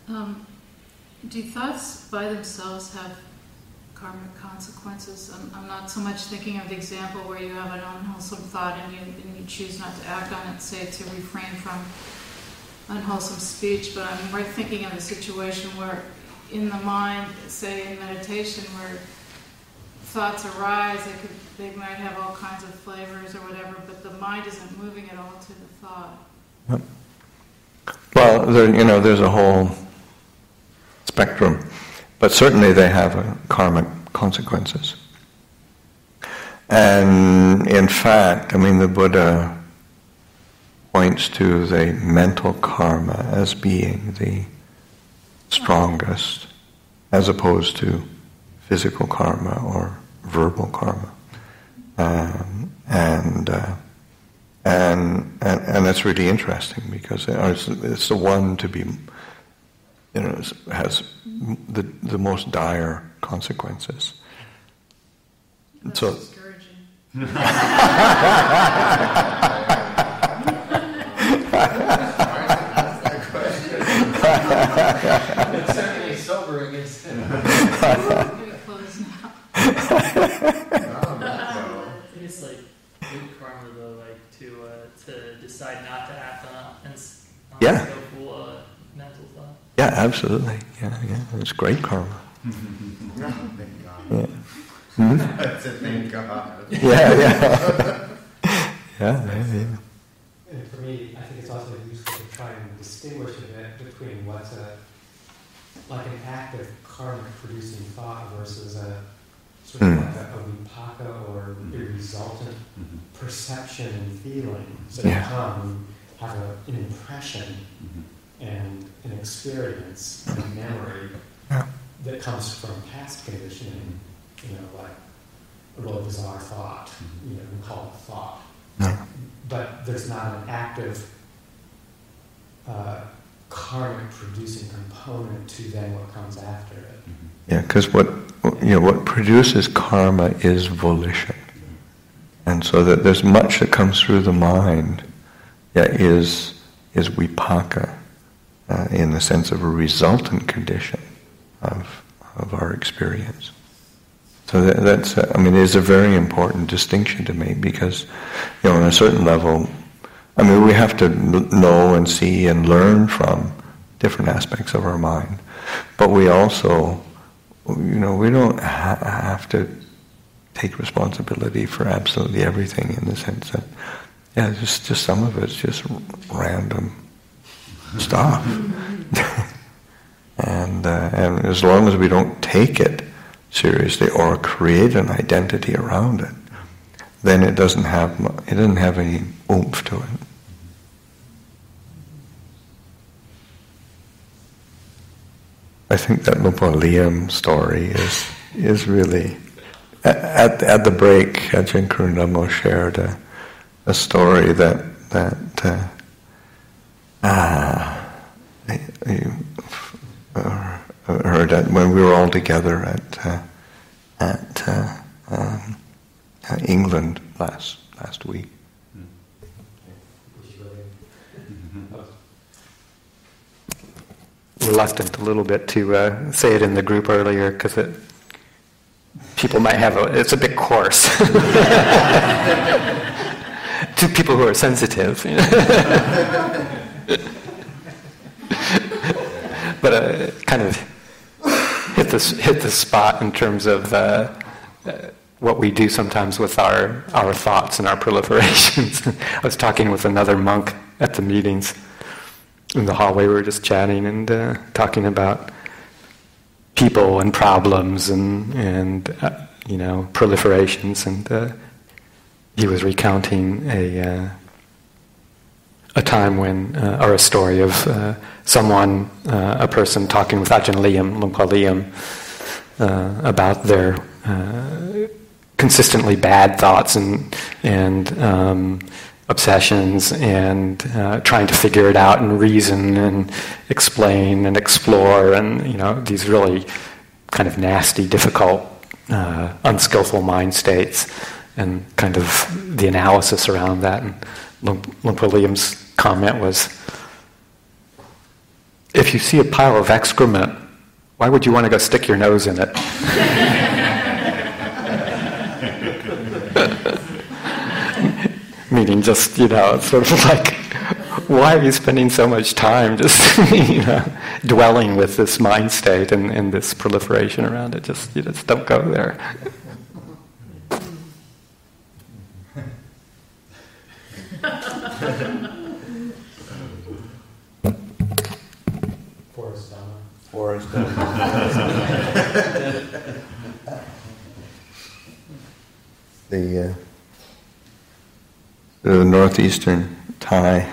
Do thoughts by themselves have karmic consequences? I'm not so much thinking of the example where you have an unwholesome thought and you choose not to act on it, say to refrain from unwholesome speech, but I'm right thinking of a situation where in the mind, say in meditation, where thoughts arise, they might have all kinds of flavors or whatever, but the mind isn't moving at all to the thought. Yep. Well, there's a whole spectrum, but certainly they have karmic consequences. And in fact, the Buddha points to the mental karma as being the strongest, as opposed to physical karma or verbal karma, and that's really interesting because it's the one to be, has the most dire consequences. That's so. Discouraging. It's certainly sobering, isn't it? Close now. It's like good karma, though, like to decide not to act on Yeah. skillful mental thought. Yeah, absolutely. Yeah, it's great karma. Thank God. Yeah. Hmm? That's it, thank God. Yeah. And for me, I think it's also useful to try and distinguish a bit between what's like an active karmic producing thought versus a sort of like a vipaka or a resultant perception and feeling. So you come, have an impression and an experience and a memory that comes from past conditioning, like a really bizarre thought, we call it thought. But there's not an active karmic producing component to then what comes after it. Yeah, because what produces karma is volition, and so that there's much that comes through the mind that is vipaka in the sense of a resultant condition of our experience. So that's it is a very important distinction to make because on a certain level, we have to know and see and learn from different aspects of our mind, but we also, we don't have to take responsibility for absolutely everything in the sense that, just some of it's just random stuff, and as long as we don't take it seriously or create an identity around it, then it doesn't have any oomph to it. I think that Lupa Liam story is really at the break. Ajahn Karunamo shared a story that you heard that when we were all together at England last week. Reluctant a little bit to say it in the group earlier because people might have it's a bit coarse to people who are sensitive. But kind of hit the spot in terms of what we do sometimes with our thoughts and our proliferations. I was talking with another monk at the meetings. In the hallway, we were just chatting and talking about people and problems and proliferations. And he was recounting a time when, or a story of a person talking with Ajahn Lumpur Liam, about their consistently bad thoughts and obsessions and trying to figure it out and reason and explain and explore and these really kind of nasty, difficult, unskillful mind states and kind of the analysis around that. And Lumpur Liam's comment was, if you see a pile of excrement, why would you want to go stick your nose in it? Meaning just, it's sort of like, why are you spending so much time just, dwelling with this mind state and this proliferation around it? You just don't go there. Forrest the northeastern Thai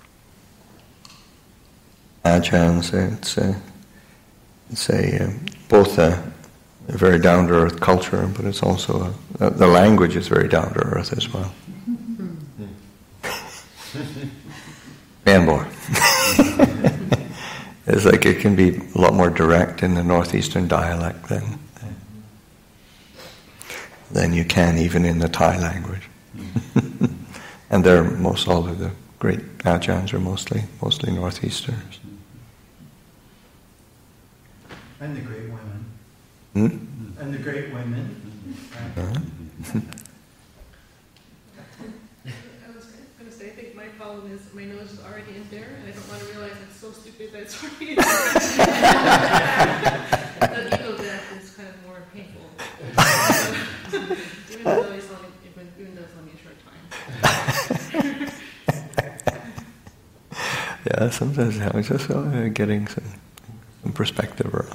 Ajahns, it's both a very down-to-earth culture, but it's also the language is very down-to-earth as well. Man, boy. It's like it can be a lot more direct in the northeastern dialect than you can even in the Thai language. And all of the great Ajahns are mostly northeasterners. And the great women. And the great women. Uh-huh. I was going to say, I think my problem is my nose is already in there, and I don't want to realize it's so stupid that it's already in there. The ego death is kind of more painful. Even though it's only a short time. Yeah, sometimes I'm just getting some perspective around